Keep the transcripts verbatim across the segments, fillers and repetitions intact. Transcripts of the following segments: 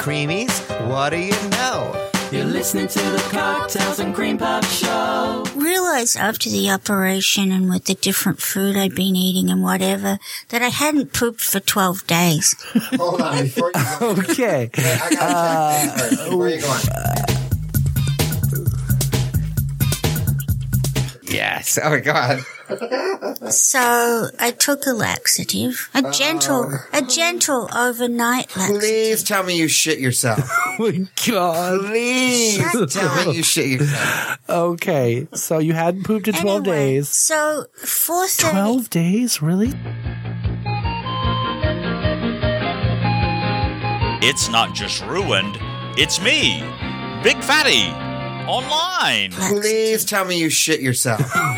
creamies. What do you know? You're listening to the Cocktails and Cream Puff Show. Realized after the operation and with the different food I'd been eating and whatever that I hadn't pooped for twelve days. Hold on, before you go. Okay. Wait, I gotta uh, check this first. Before you go on. Yes. Oh, my God. So I took a laxative, a gentle, a gentle overnight laxative. Please tell me you shit yourself. Oh, my God. Please tell me you shit yourself. Okay, so you hadn't pooped in twelve Anyway, days. So four thirty. twelve days? Really? It's not just ruined, it's me, Big Fatty, online. Please tell me you shit yourself.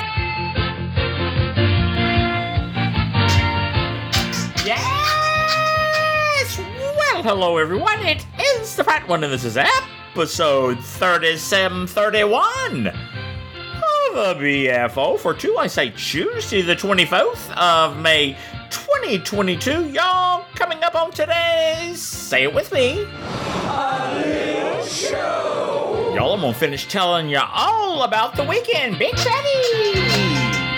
Yes! Well, hello everyone, it is the Fat One and this is episode thirty-seven thirty-one of the B F O for two, I say Tuesday the twenty-fourth of May twenty twenty-two. Y'all, coming up on today's, say it with me, A Little Show. Y'all, I'm gonna finish telling you all about the weekend. Big Fatty!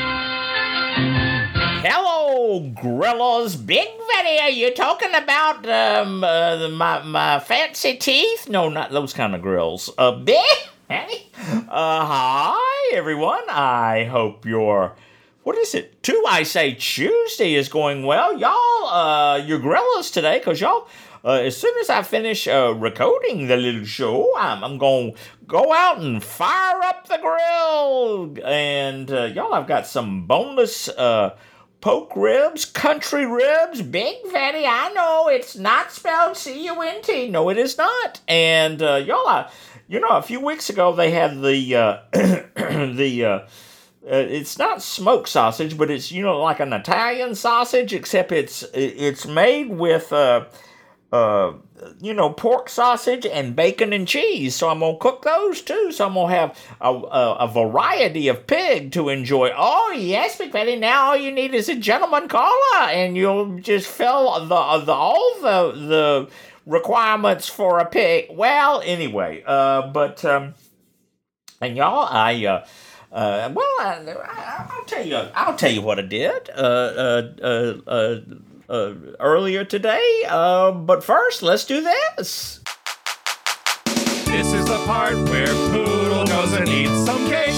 Hello, Gorillas. Big Fatty, are you talking about um, uh, my, my fancy teeth? No, not those kind of grills. Uh, Big Fatty? Uh, hi, everyone. I hope your, what is it? Two, I say Tuesday is going well. Y'all, uh, your Gorillas today, because y'all, uh, as soon as I finish uh, recording the little show, I'm, I'm going to go out and fire up the grill. And, uh, y'all, I've got some boneless, uh, poke ribs, country ribs, Big Fatty. I know it's not spelled C U N T. No, it is not. And uh, y'all, I, you know, a few weeks ago they had the uh, the uh, uh, it's not smoked sausage, but it's, you know, like an Italian sausage, except it's it's made with uh, uh, you know, pork sausage and bacon and cheese. So I'm gonna cook those too. So I'm gonna have a, a, a variety of pig to enjoy. Oh yes, Big Fatty. Now all you need is a gentleman caller, and you'll just fill the the all the the requirements for a pig. Well, anyway, uh, but um, and y'all, I uh. Uh, well, I, I, I'll tell you. I'll tell you what I did. Uh, uh, uh, uh, uh, earlier today. Uh, but first, let's do this. This is the part where Poodle goes and eats some cake.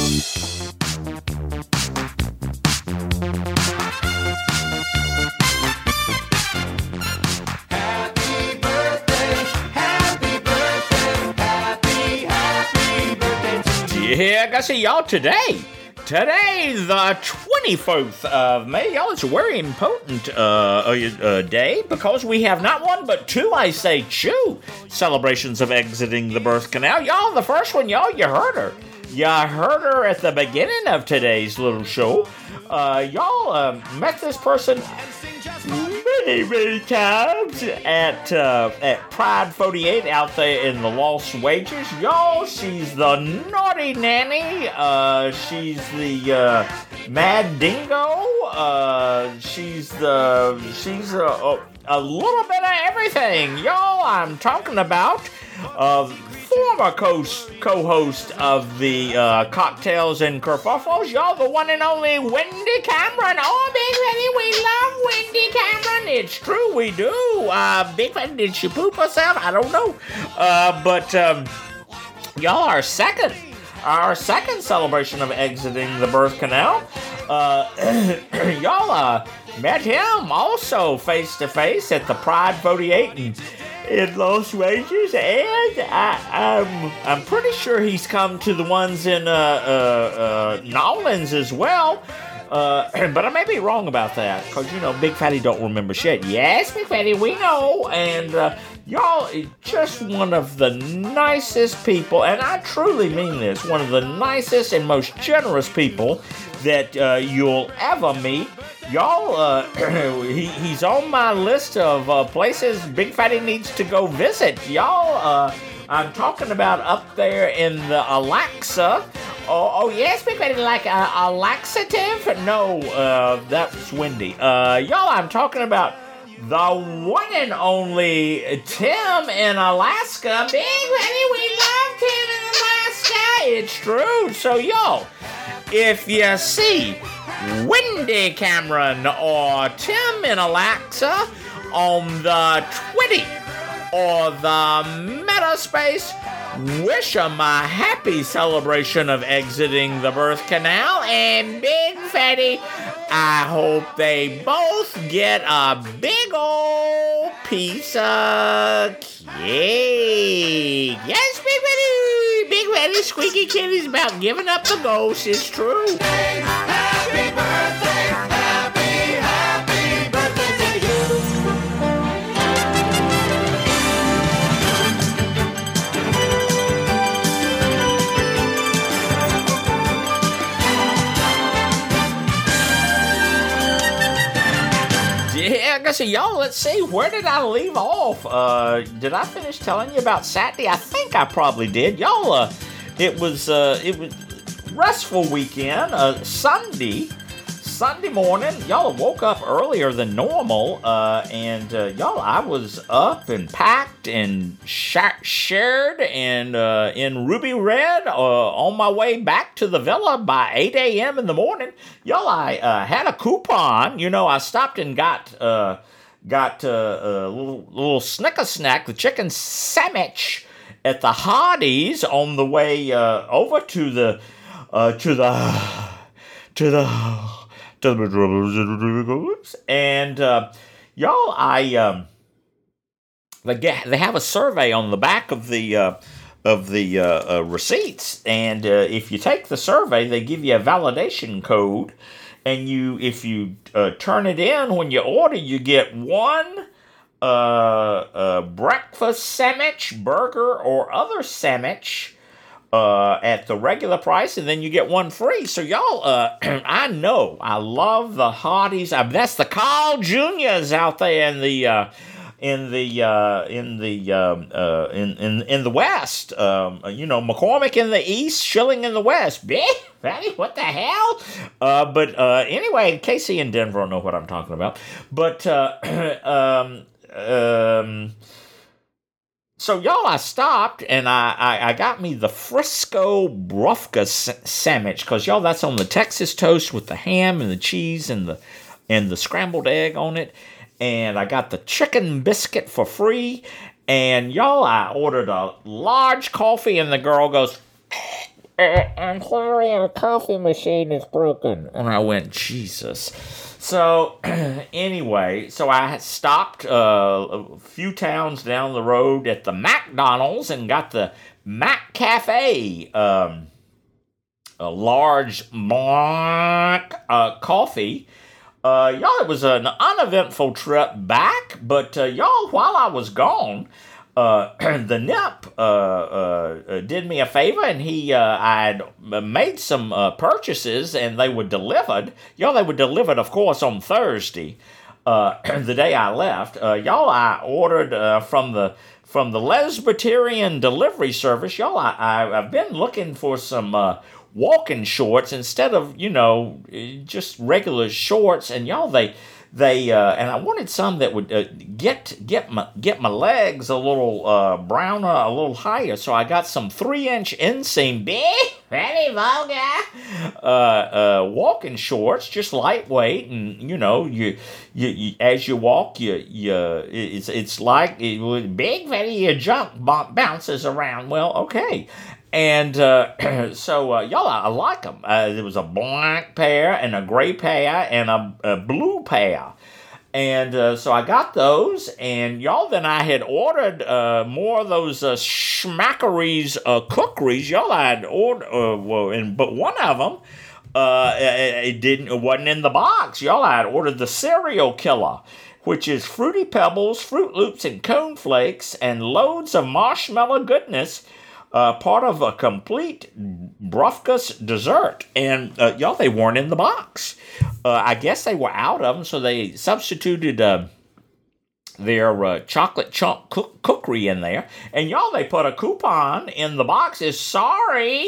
Happy birthday, happy birthday, happy, happy birthday to you. Yeah, I gotta say, y'all, today, today, the twenty-fourth of May, y'all, it's a very important uh, uh, day because we have not one but two, I say, two celebrations of exiting the birth canal. Y'all, the first one, y'all, you heard her. You heard her at the beginning of today's little show. Uh, y'all uh, met this person many, many times at uh, at Pride forty-eight out there in the Lost Wages. Y'all, she's the naughty nanny. Uh, she's the uh, mad dingo. Uh, she's the she's a, a, a little bit of everything. Y'all, I'm talking about uh, former co- co-host of the uh, Cocktails and Kerfuffles. Y'all, the one and only Wendy Cameron. Oh, Big Fatty, we love Wendy Cameron. It's true, we do. Uh, Big Fatty, did she poop herself? I don't know. Uh, but, um, y'all, our second, our second celebration of exiting the birth canal, uh, y'all, uh, met him also face-to-face at the Pride forty-eight in, in Los Wages, and I, I'm, I'm pretty sure he's come to the ones in, uh, uh, uh, Nolans as well. Uh, but I may be wrong about that, because, you know, Big Fatty don't remember shit. Yes, Big Fatty, we know, and, uh, y'all, just one of the nicest people, and I truly mean this, one of the nicest and most generous people that, uh, you'll ever meet. Y'all, uh, he, he's on my list of, uh, places Big Fatty needs to go visit. Y'all, uh, I'm talking about up there in the Alexa. Oh, oh yes, Big Fatty, like a, a laxative? No, uh, that's Wendy. Uh, y'all, I'm talking about the one and only Tim in Alaska. Big Betty, we love Tim in Alaska. It's true. So, yo, if you see Wendy Cameron or Tim in Alaska on the Twitty or the Metaspace, wish them a happy celebration of exiting the birth canal. And Big Fatty, I hope they both get a big old piece of cake. Yes, Big Fatty. Big Fatty Squeaky Kitty's about giving up the ghost. It's true. Happy birthday, happy, happy birthday to you. Yeah, I guess, y'all, let's see, where did I leave off? Uh, did I finish telling you about Saturday? I think I probably did. Y'all, uh, it was, uh, it was restful weekend, uh, Sunday, Sunday morning, y'all woke up earlier than normal, uh, and, uh, y'all, I was up and packed and sh- shared and, uh, in ruby red, uh, on my way back to the villa by eight a.m. in the morning. Y'all, I, uh, had a coupon. You know, I stopped and got, uh, got, uh, a little, little snicker snack, the chicken sandwich at the Hardee's on the way, uh, over to the, uh, to the, to the, and uh, y'all, I um, they get, they have a survey on the back of the uh, of the uh, uh, receipts, and uh, if you take the survey, they give you a validation code, and you if you uh, turn it in when you order, you get one uh, uh, breakfast sandwich, burger, or other sandwich. Uh, at the regular price, and then you get one free. So y'all, uh, I know, I love the Hardee's. I mean, that's the Carl Juniors out there in the, uh, in the, uh, in the, um, uh, in, in, in the West. Um, you know, McCormick in the East, Schilling in the West. Bitch, Fatty, what the hell? Uh, but uh, anyway, Casey in Denver know what I'm talking about. But uh, um, um. So, y'all, I stopped, and I, I, I got me the Frisco Brufka s- sandwich, because, y'all, that's on the Texas toast with the ham and the cheese and the and the scrambled egg on it. And I got the chicken biscuit for free. And, y'all, I ordered a large coffee, and the girl goes, I'm sorry, our coffee machine is broken. And I went, Jesus. So, anyway, so I stopped uh, a few towns down the road at the McDonald's and got the Mac Cafe, um, a large black uh, coffee. Uh, y'all, it was an uneventful trip back, but uh, y'all, while I was gone, uh, the Nip uh, uh, did me a favor, and he, uh, I had made some uh, purchases, and they were delivered. Y'all, they were delivered, of course, on Thursday, uh, the day I left. Uh, y'all, I ordered uh, from the from the Lesbiterian delivery service. Y'all, I, I I've been looking for some uh, walking shorts instead of, you know, just regular shorts, and y'all, they. They uh, and I wanted some that would uh, get get my get my legs a little uh, browner, a little higher. So I got some three inch inseam, big, very vulgar, uh, uh, walking shorts, just lightweight, and you know, you, you, you as you walk, you you it's it's like it would big, very your junk bounces around. Well, okay. And uh, so, uh, y'all, I, I like them. Uh, there was a black pair and a gray pair and a, a blue pair. And uh, so I got those. And, y'all, then I had ordered uh, more of those uh, Schmackeries uh, cookeries. Y'all, I had ordered, uh, well, and, but one of them, uh, it, it didn't, it wasn't in the box. Y'all, I had ordered the Cereal Killer, which is Fruity Pebbles, Fruit Loops, and Cone Flakes, and loads of marshmallow goodness. Uh, part of a complete Brufkus dessert. And, uh, y'all, they weren't in the box. Uh, I guess they were out of them, so they substituted uh, their uh, chocolate chunk cook- cookery in there. And, y'all, they put a coupon in the box. Is sorry,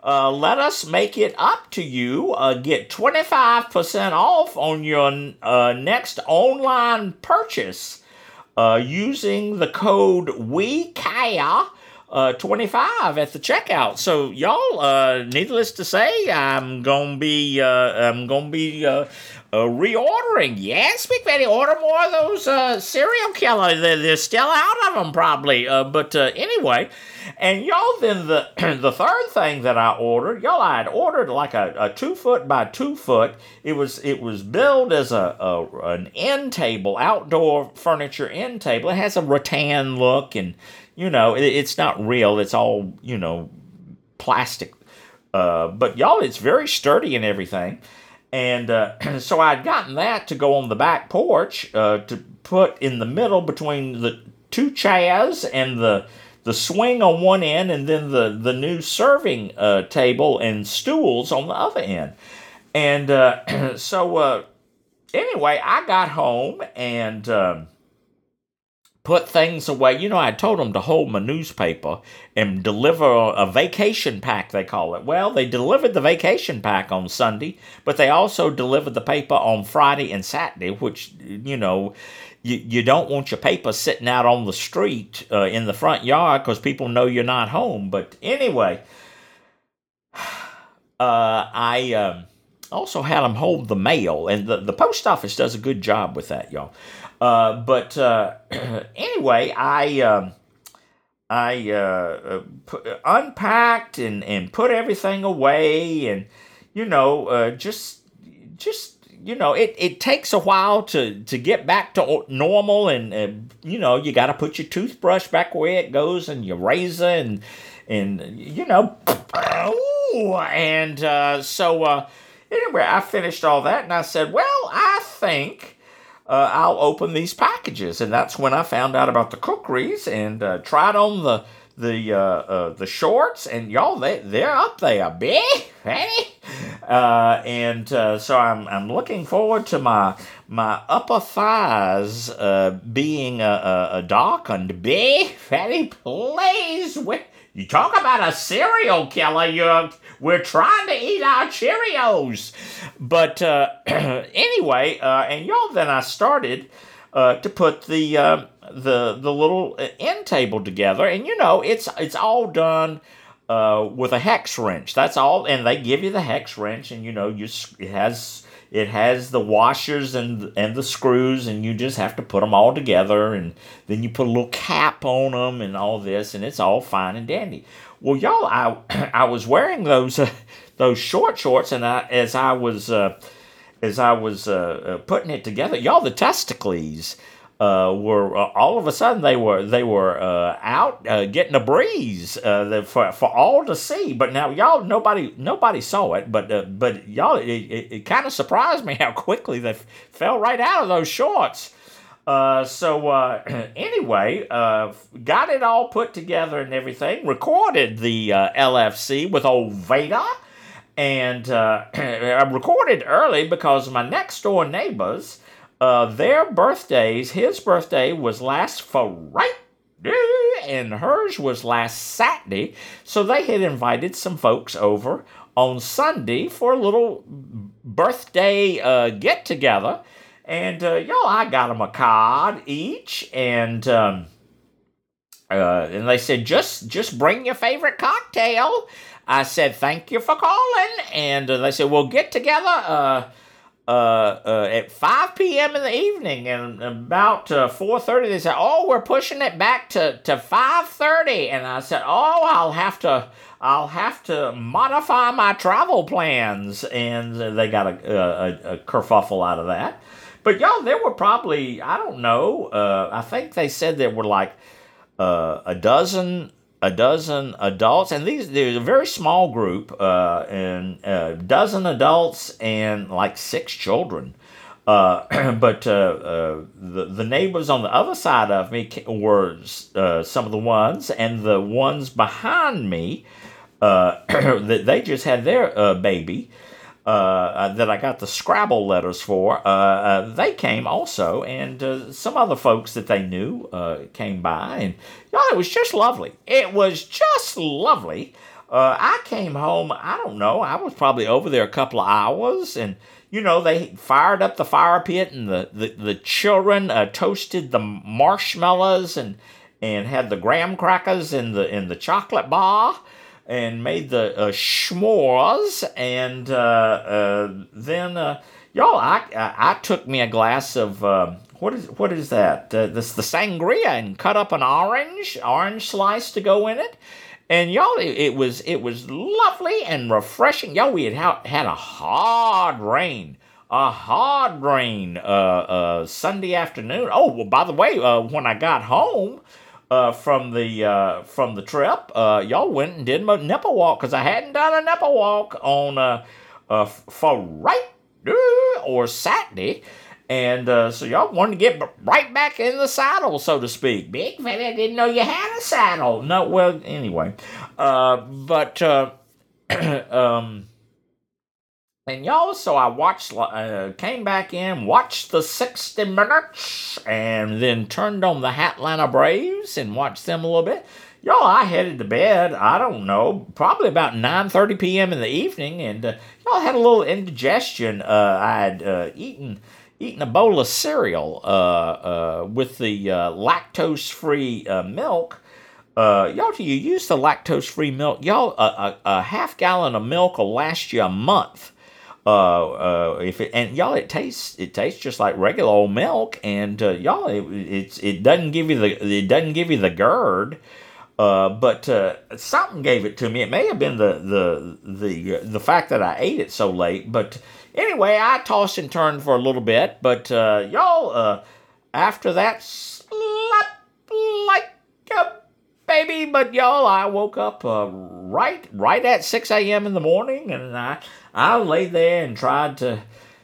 uh, let us make it up to you. Uh, get twenty-five percent off on your uh, next online purchase uh, using the code WeCare uh, twenty-five at the checkout. So y'all, uh, needless to say, I'm gonna be, uh, I'm gonna be uh, uh, reordering. Yes, Big Fatty, order more of those uh, serial killer. They're, they're still out of them probably. Uh, but uh, anyway, and y'all, then the the third thing that I ordered, y'all, I had ordered like a, a two foot by two foot. It was it was billed as a, a an end table, outdoor furniture end table. It has a rattan look, and you know it, it's not real. It's all you know plastic. Uh, but y'all, it's very sturdy and everything. And uh, so I'd gotten that to go on the back porch uh, to put in the middle between the two chairs and the the swing on one end, and then the, the new serving uh, table and stools on the other end. And uh, so uh, anyway, I got home and um, put things away. You know, I told them to hold my newspaper and deliver a vacation pack, they call it. Well, they delivered the vacation pack on Sunday, but they also delivered the paper on Friday and Saturday, which, you know, you, you don't want your paper sitting out on the street uh, in the front yard because people know you're not home. But anyway, uh, I um, also had them hold the mail, and the, the post office does a good job with that, y'all. Uh, but uh, anyway, I um, I uh, put, unpacked and, and put everything away, and you know, uh, just just you know, it, it takes a while to, to get back to normal, and uh, you know, you got to put your toothbrush back where it goes, and your razor, and and you know, and uh, so uh, anyway, I finished all that, and I said, well, I think. Uh, I'll open these packages, and that's when I found out about the cookeries and uh, tried on the the uh, uh, the shorts, and y'all, they they're up there, big, hey, uh, and uh, so I'm I'm looking forward to my my upper thighs uh, being a, a, a darkened, big, fatty, please. You talk about a serial killer. You're we're trying to eat our Cheerios, but uh, anyway, uh, and y'all, then I started uh, to put the uh, the the little end table together, and you know, it's it's all done uh, with a hex wrench. That's all, and they give you the hex wrench, and you know, you it has it has the washers and and the screws, and you just have to put them all together, and then you put a little cap on them and all this, and it's all fine and dandy. Well, y'all, I I was wearing those uh, those short shorts, and I, as I was uh, as I was uh, uh, putting it together, y'all, the testicles uh, were uh, all of a sudden they were they were uh, out uh, getting a breeze uh, for for all to see. But now, y'all, nobody nobody saw it, but uh, but y'all, it, it, it kind of surprised me how quickly they f- fell right out of those shorts. Uh, so, uh, anyway, uh, got it all put together and everything, recorded the, uh, L F C with old Vader, and, uh, I recorded early because my next door neighbors, uh, their birthdays, his birthday was last Friday, and hers was last Saturday, so they had invited some folks over on Sunday for a little birthday, uh, get-together. And, uh, y'all, I got them a card each, and, um, uh, and they said, just, just bring your favorite cocktail. I said, thank you for calling, and uh, they said, we'll get together, uh, uh, uh, at five p.m. in the evening, and about, uh, four thirty, they said, oh, we're pushing it back to, to five thirty, and I said, oh, I'll have to, I'll have to modify my travel plans, and they got a, a, a kerfuffle out of that. But y'all, there were probably, I don't know, uh, I think they said there were like uh, a dozen, a dozen adults, and these there's a very small group, uh, and a dozen adults and like six children. Uh, but uh, uh, the the neighbors on the other side of me were uh, some of the ones, and the ones behind me, uh, that they just had their uh, baby. Uh, that I got the Scrabble letters for, uh, uh, they came also, and uh, some other folks that they knew uh, came by, and y'all, it was just lovely. It was just lovely Uh, I came home, I don't know, I was probably over there a couple of hours, and, you know, they fired up the fire pit, and the, the, the children uh, toasted the marshmallows and and had the graham crackers in the in the chocolate bar, and made the uh, s'mores, and uh, uh, then, uh, y'all, I, I I took me a glass of, uh, what is what is that? Uh, this the sangria, and cut up an orange, orange slice to go in it. And y'all, it, it was it was lovely and refreshing. Y'all, we had ha- had a hard rain, a hard rain uh, uh, Sunday afternoon. Oh, well, by the way, uh, when I got home uh, from the uh, from the trip, uh, y'all went and did my nipple walk, because I hadn't done a nipple walk on uh, uh, for right uh, or Saturday. And uh, so y'all wanted to get b- right back in the saddle, so to speak. Big Fatty, I didn't know you had a saddle. No, well, anyway. Uh, but, uh, um, and y'all, so I watched, uh, came back in, watched the sixty minutes, and then turned on the Atlanta Braves and watched them a little bit. Y'all, I headed to bed, I don't know, probably about nine thirty p.m. in the evening, and uh, y'all had a little indigestion. Uh, I had uh, eaten... eating a bowl of cereal uh, uh, with the uh, lactose-free uh, milk. Uh, y'all, do you use the lactose-free milk? Y'all, a, a, a half gallon of milk will last you a month. Uh, uh, if it, and y'all, it tastes it tastes just like regular old milk, and uh, y'all, it it's it doesn't give you the it doesn't give you the GERD. Uh, but uh, something gave it to me. It may have been the the the the fact that I ate it so late, but. Anyway, I tossed and turned for a little bit, but uh, y'all, uh, after that, slept like a baby. But y'all, I woke up uh, right right at six a.m. in the morning, and I I lay there and tried to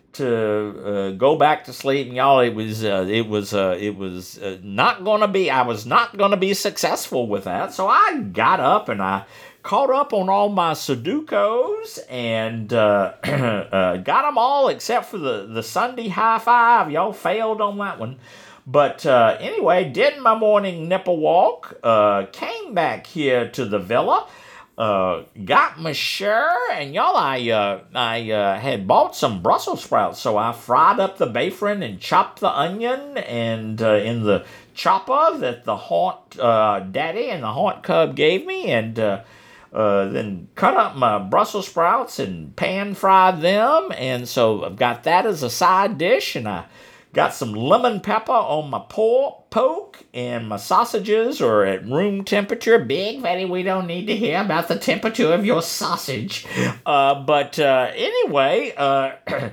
to uh, go back to sleep. And y'all, it was uh, it was uh, it was uh, not gonna be. I was not gonna be successful with that. So I got up and I caught up on all my Sudokus, and uh, uh, got them all except for the, the Sunday high five. Y'all failed on that one. But uh, anyway, did my morning nipple walk, uh, came back here to the villa, uh, got my shirt, and y'all, I uh, I uh, had bought some Brussels sprouts, so I fried up the bacon and chopped the onion, and uh, in the chopper that the haunt uh, daddy and the haunt cub gave me, and uh, Uh, then cut up my Brussels sprouts and pan fried them, and so I've got that as a side dish, and I got some lemon pepper on my pork, poke, and my sausages are at room temperature. Big Fatty, we don't need to hear about the temperature of your sausage. Uh, but uh, anyway, uh,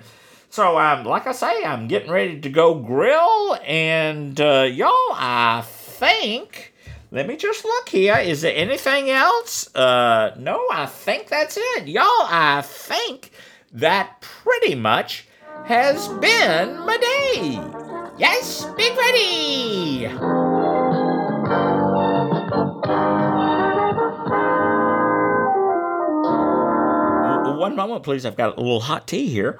so I'm like I say, I'm getting ready to go grill, and uh, y'all, I think. Let me just look here. Is there anything else? Uh, no, I think that's it. Y'all, I think that pretty much has been my day. Yes, Big Fatty! One moment, please. I've got a little hot tea here.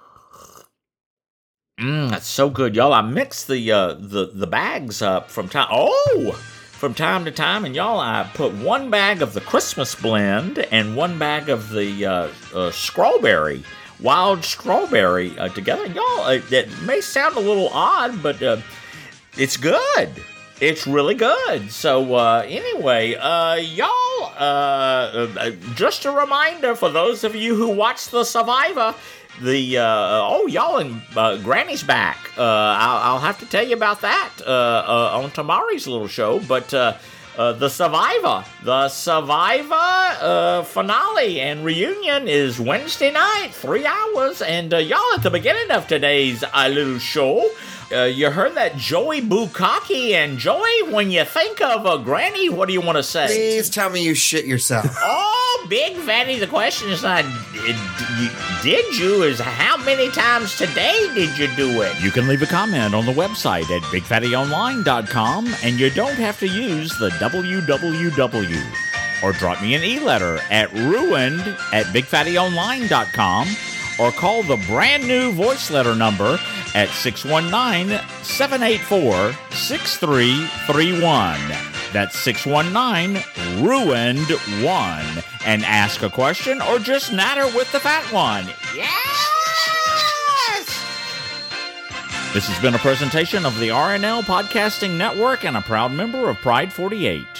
Mmm, that's so good, y'all. I mixed the uh, the the bags up from time. Oh! From time to time, and y'all, I put one bag of the Christmas blend and one bag of the uh, uh, strawberry, wild strawberry uh, together. Y'all, it, it may sound a little odd, but uh, it's good. It's really good. So uh, anyway, uh, y'all, uh, uh, just a reminder for those of you who watch The Survivor. The, uh, oh, y'all, and uh, Granny's back. Uh, I'll, I'll have to tell you about that uh, uh, on tomorrow's little show. But uh, uh, The Survivor, The Survivor uh, finale and reunion is Wednesday night, three hours. And uh, y'all, at the beginning of today's uh, little show, uh, you heard that Joey Bukkake. And Joey, when you think of a Granny, what do you want to say? Please tell me you shit yourself. Oh, Big Fatty, the question is not did you, is how many times today did you do it? You can leave a comment on the website at big fatty online dot com, and you don't have to use the W W W. Or drop me an e-letter at ruined at big fatty online dot com, or call the brand new voice letter number at six one nine, seven eight four, six three three one. That's six one nine, ruined one. And ask a question or just natter with the fat one. Yes! This has been a presentation of the R N L Podcasting Network and a proud member of Pride forty-eight.